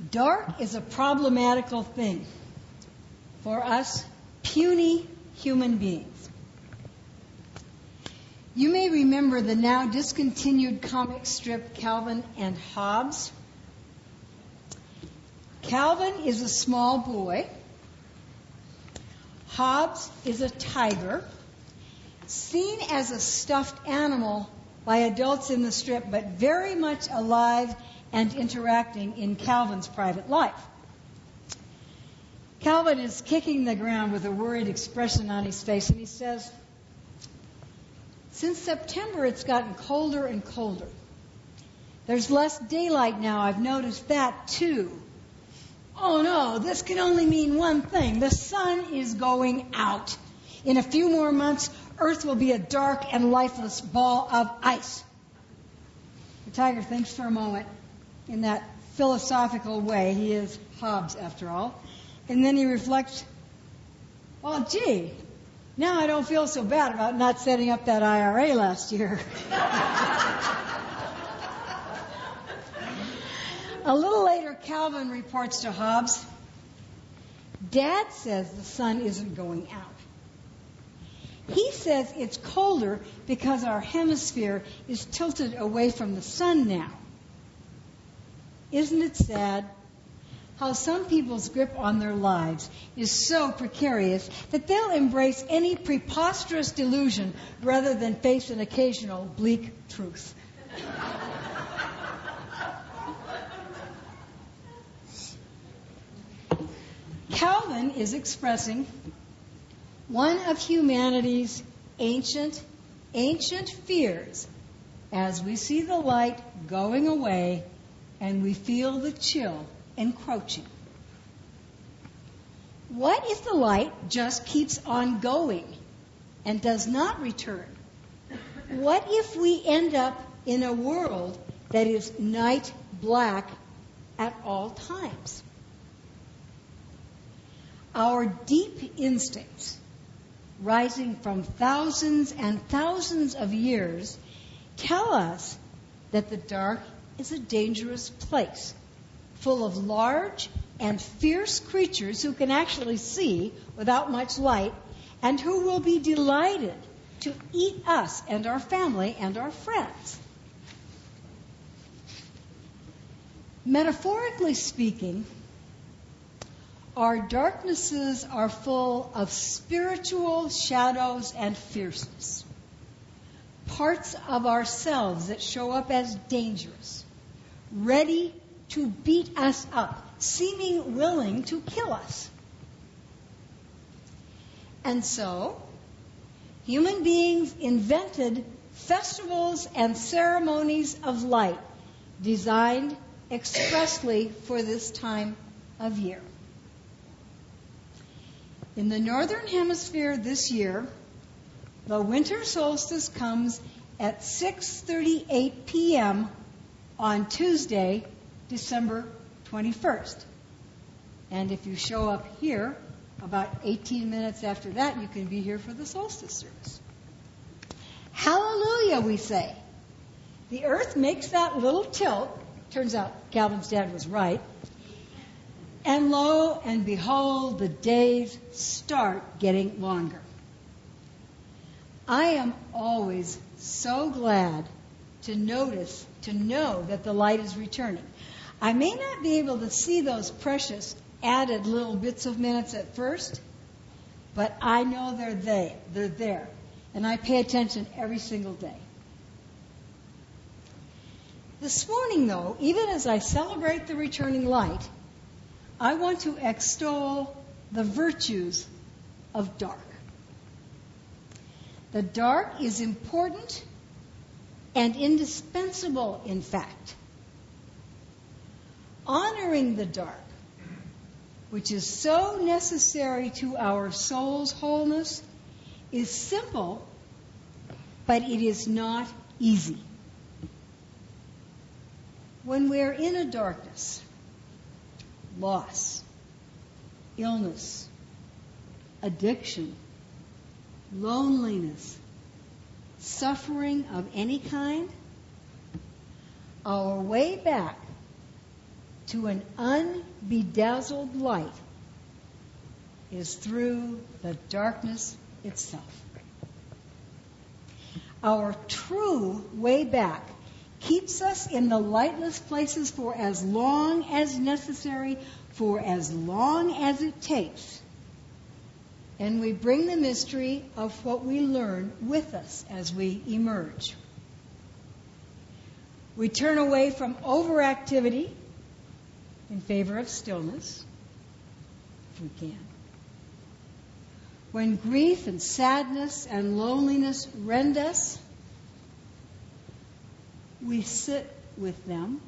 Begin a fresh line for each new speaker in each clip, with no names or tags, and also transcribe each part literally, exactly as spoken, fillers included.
Dark is a problematical thing for us puny human beings. You may remember the now discontinued comic strip Calvin and Hobbes. Calvin is a small boy. Hobbes is a tiger, seen as a stuffed animal by adults in the strip, but very much alive and interacting in Calvin's private life. Calvin is kicking the ground with a worried expression on his face, and he says, "Since September, it's gotten colder and colder. There's less daylight now. I've noticed that, too. Oh, no, this can only mean one thing. The sun is going out. In a few more months, Earth will be a dark and lifeless ball of ice." The tiger thinks for a moment in that philosophical way. He is Hobbes, after all. And then he reflects, "Well, gee, now I don't feel so bad about not setting up that I R A last year." A little later, Calvin reports to Hobbes, "Dad says the sun isn't going out. He says it's colder because our hemisphere is tilted away from the sun now. Isn't it sad how some people's grip on their lives is so precarious that they'll embrace any preposterous delusion rather than face an occasional bleak truth?" Calvin is expressing one of humanity's ancient, ancient fears as we see the light going away and we feel the chill encroaching. What if the light just keeps on going and does not return? What if we end up in a world that is night black at all times? Our deep instincts, rising from thousands and thousands of years, tell us that the dark is a dangerous place, full of large and fierce creatures who can actually see without much light, and who will be delighted to eat us and our family and our friends. Metaphorically speaking, our darknesses are full of spiritual shadows and fierceness, parts of ourselves that show up as dangerous, ready to beat us up, seeming willing to kill us. And so, human beings invented festivals and ceremonies of light designed expressly for this time of year. In the Northern Hemisphere this year, the winter solstice comes at six thirty-eight p.m. on Tuesday, December twenty-first. And if you show up here about eighteen minutes after that, you can be here for the solstice service. Hallelujah, we say. The earth makes that little tilt. Turns out Calvin's dad was right. And lo and behold, the days start getting longer. I am always so glad to notice, to know that the light is returning. I may not be able to see those precious added little bits of minutes at first, but I know they're there. They're there. And I pay attention every single day. This morning, though, even as I celebrate the returning light, I want to extol the virtues of dark. The dark is important and indispensable, in fact. Honoring the dark, which is so necessary to our soul's wholeness, is simple, but it is not easy. When we're in a darkness, loss, illness, addiction, loneliness, suffering of any kind, our way back to an unbedazzled light is through the darkness itself. Our true way back keeps us in the lightless places for as long as necessary, for as long as it takes. And we bring the mystery of what we learn with us as we emerge. We turn away from overactivity in favor of stillness, if we can. When grief and sadness and loneliness rend us, we sit with them.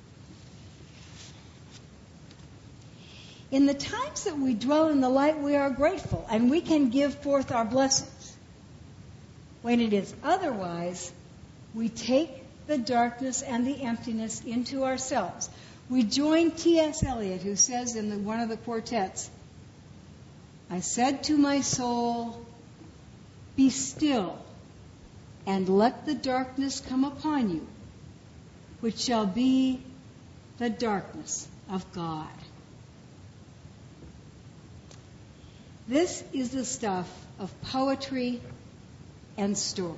In the times that we dwell in the light, we are grateful, and we can give forth our blessings. When it is otherwise, we take the darkness and the emptiness into ourselves. We join T S Eliot, who says in the, one of the quartets, I said to my soul, be still, and let the darkness come upon you, which shall be the darkness of God. This is the stuff of poetry and story.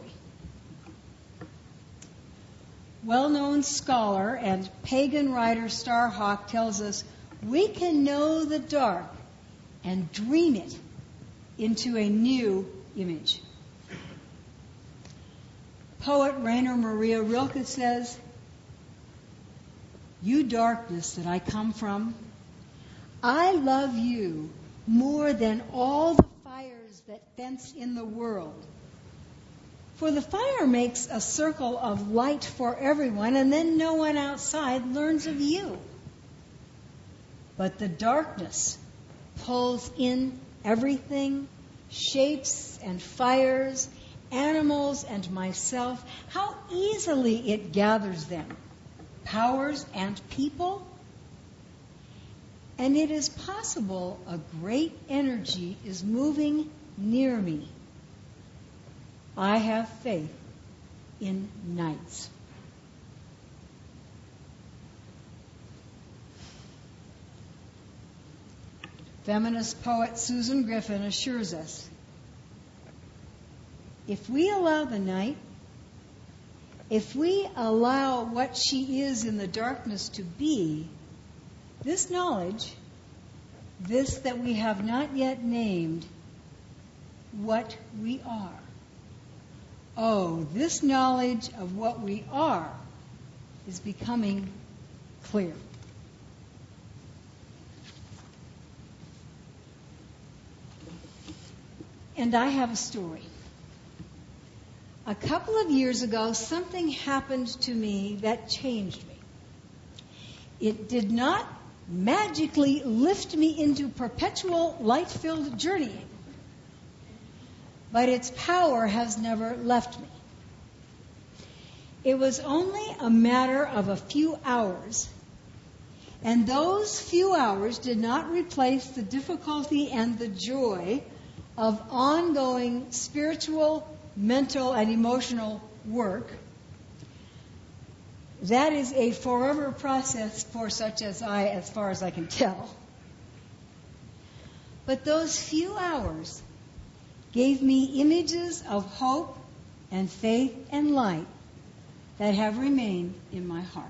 Well-known scholar and pagan writer Starhawk tells us we can know the dark and dream it into a new image. Poet Rainer Maria Rilke says, you darkness that I come from, I love you more than all the fires that fence in the world. For the fire makes a circle of light for everyone, and then no one outside learns of you. But the darkness pulls in everything, shapes and fires, animals and myself. How easily it gathers them, powers and people. And it is possible a great energy is moving near me. I have faith in nights. Feminist poet Susan Griffin assures us, if we allow the night, if we allow what she is in the darkness to be, this knowledge, this that we have not yet named, what we are. Oh, this knowledge of what we are is becoming clear. And I have a story. A couple of years ago, something happened to me that changed me. It did not magically lift me into perpetual light-filled journeying, but its power has never left me. It was only a matter of a few hours, and those few hours did not replace the difficulty and the joy of ongoing spiritual, mental, and emotional work. That is a forever process for such as I, as far as I can tell. But those few hours gave me images of hope and faith and light that have remained in my heart.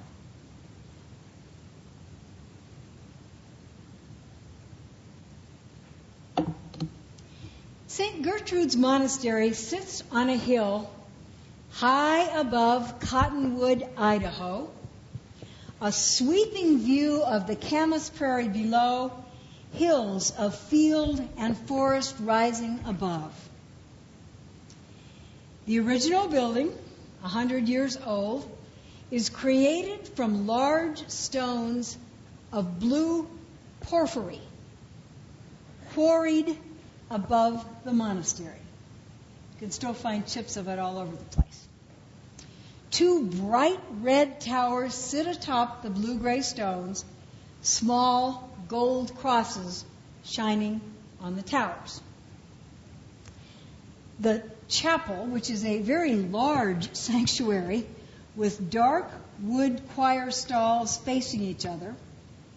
Saint Gertrude's Monastery sits on a hill high above Cottonwood, Idaho, a sweeping view of the Camas Prairie below, hills of field and forest rising above. The original building, a hundred years old, is created from large stones of blue porphyry, quarried above the monastery. You can still find chips of it all over the place. Two bright red towers sit atop the blue-gray stones, small gold crosses shining on the towers. The chapel, which is a very large sanctuary with dark wood choir stalls facing each other,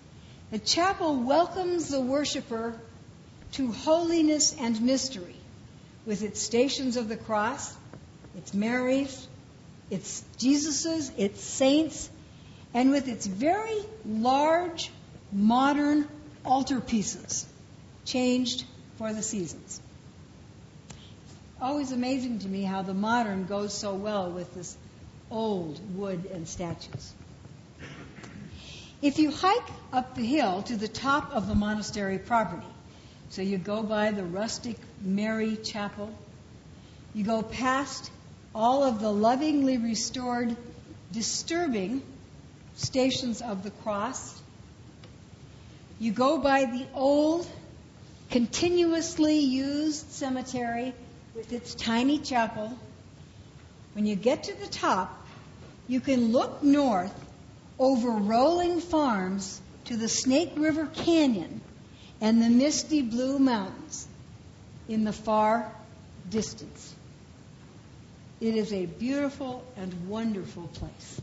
The chapel welcomes the worshiper to holiness and mystery with its stations of the cross, its Marys, its Jesuses, its saints, and with its very large, modern altarpieces, changed for the seasons. Always amazing to me how the modern goes so well with this old wood and statues. If you hike up the hill to the top of the monastery property, so you go by the rustic Mary Chapel, you go past all of the lovingly restored, disturbing stations of the cross, you go by the old, continuously used cemetery with its tiny chapel. When you get to the top, you can look north over rolling farms to the Snake River Canyon and the misty blue mountains in the far distance. It is a beautiful and wonderful place.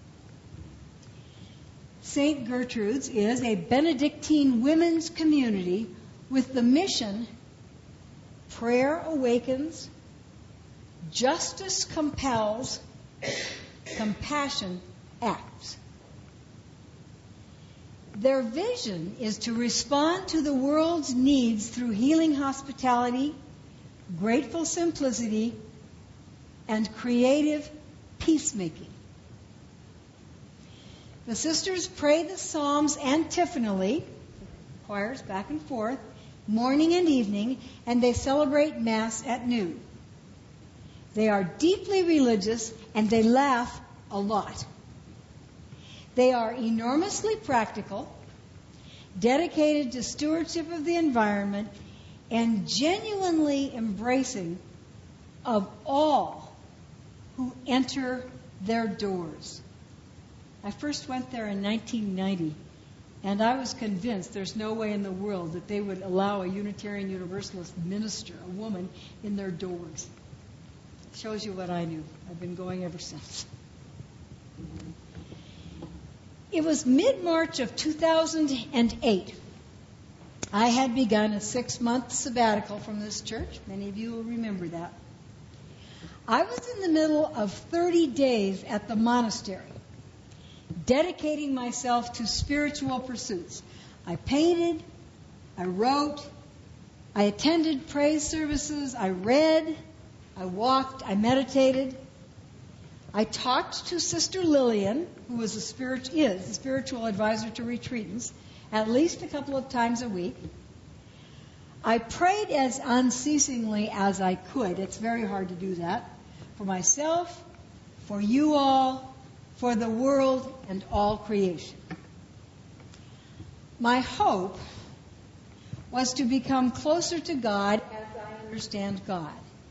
Saint Gertrude's is a Benedictine women's community with the mission: prayer awakens, justice compels, compassion acts. Their vision is to respond to the world's needs through healing hospitality, grateful simplicity, and creative peacemaking. The sisters pray the Psalms antiphonally, choirs back and forth, morning and evening, and they celebrate Mass at noon. They are deeply religious and they laugh a lot. They are enormously practical, dedicated to stewardship of the environment, and genuinely embracing of all who enter their doors. I first went there in nineteen ninety, and I was convinced there's no way in the world that they would allow a Unitarian Universalist minister, a woman, in their doors. Shows you what I knew. I've been going ever since. It was mid-March of two thousand eight. I had begun a six-month sabbatical from this church. Many of you will remember that. I was in the middle of thirty days at the monastery, dedicating myself to spiritual pursuits. I painted, I wrote, I attended praise services, I read, I walked, I meditated. I talked to Sister Lillian, who was a spirit, is a spiritual advisor to retreatants, at least a couple of times a week. I prayed as unceasingly as I could. It's very hard to do that. For myself, for you all, for the world, and all creation. My hope was to become closer to God as I understand God.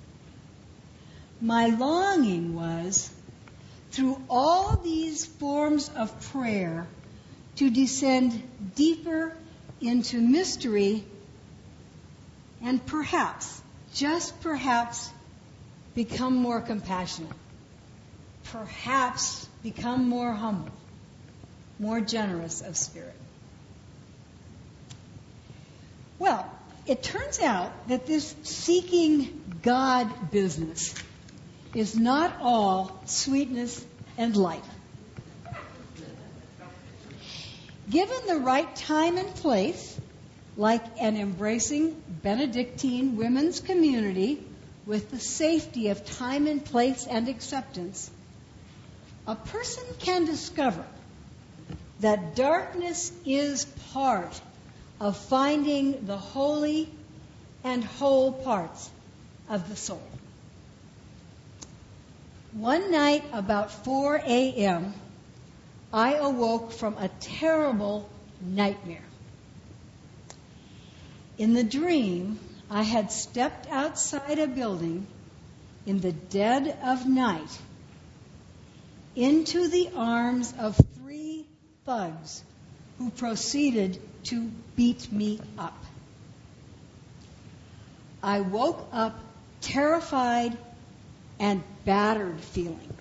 My longing was, through all these forms of prayer, to descend deeper into mystery and perhaps, just perhaps, become more compassionate. Perhaps become more humble, more generous of spirit. Well, it turns out that this seeking God business is not all sweetness and light. Given the right time and place, like an embracing Benedictine women's community with the safety of time and place and acceptance, a person can discover that darkness is part of finding the holy and whole parts of the soul. One night about four a.m., I awoke from a terrible nightmare. In the dream, I had stepped outside a building in the dead of night into the arms of three thugs who proceeded to beat me up. I woke up terrified and battered feeling,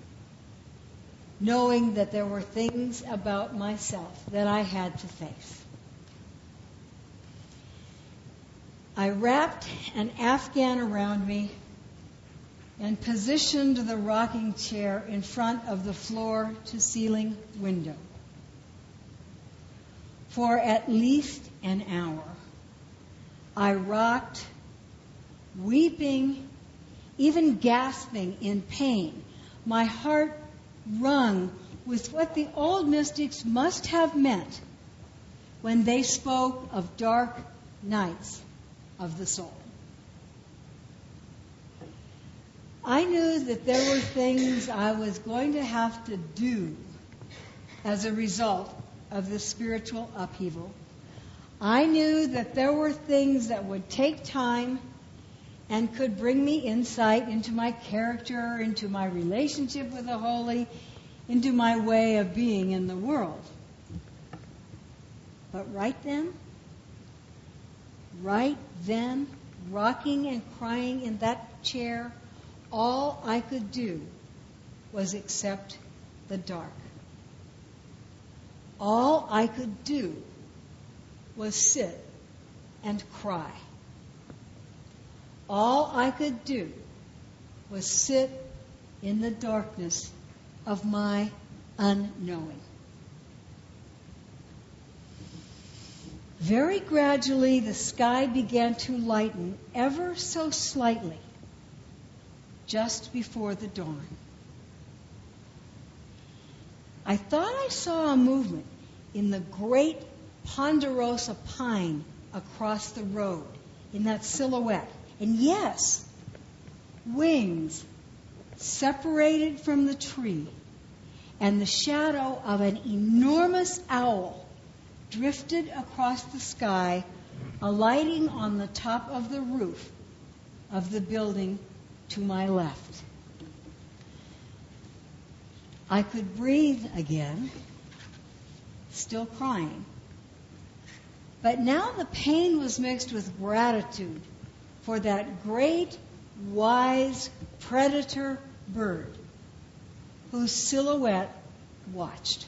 knowing that there were things about myself that I had to face. I wrapped an Afghan around me and positioned the rocking chair in front of the floor-to-ceiling window. For at least an hour, I rocked, weeping, even gasping in pain, my heart wrung with what the old mystics must have meant when they spoke of dark nights of the soul. I knew that there were things I was going to have to do as a result of this spiritual upheaval. I knew that there were things that would take time and could bring me insight into my character, into my relationship with the holy, into my way of being in the world. But right then, right then, rocking and crying in that chair, all I could do was accept the dark. All I could do was sit and cry. All I could do was sit in the darkness of my unknowing. Very gradually, the sky began to lighten ever so slightly just before the dawn. I thought I saw a movement in the great ponderosa pine across the road, in that silhouette. And yes, wings separated from the tree, and the shadow of an enormous owl drifted across the sky, alighting on the top of the roof of the building to my left. I could breathe again, still crying. But now the pain was mixed with gratitude for that great, wise predator bird whose silhouette watched.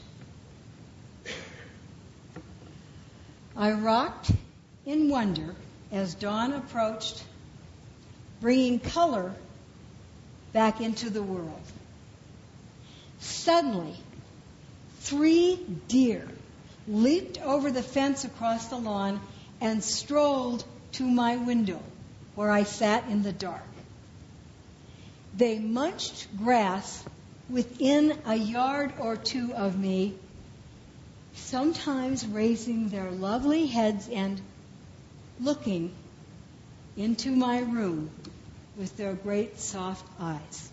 I rocked in wonder as dawn approached, bringing color back into the world. Suddenly, three deer leaped over the fence across the lawn and strolled to my window, where I sat in the dark. They munched grass within a yard or two of me, sometimes raising their lovely heads and looking into my room with their great soft eyes.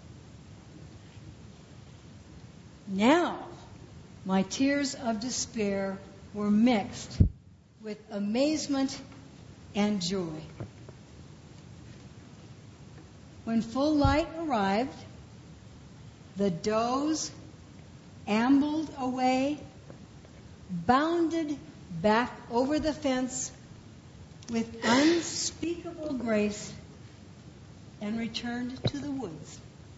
Now, my tears of despair were mixed with amazement and joy. When full light arrived, the does ambled away, bounded back over the fence with unspeakable grace, and returned to the woods.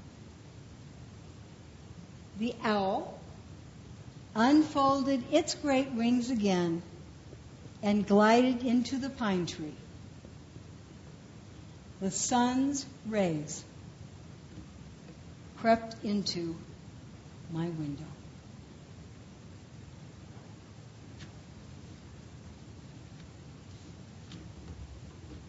The owl unfolded its great wings again and glided into the pine tree. The sun's rays crept into my window.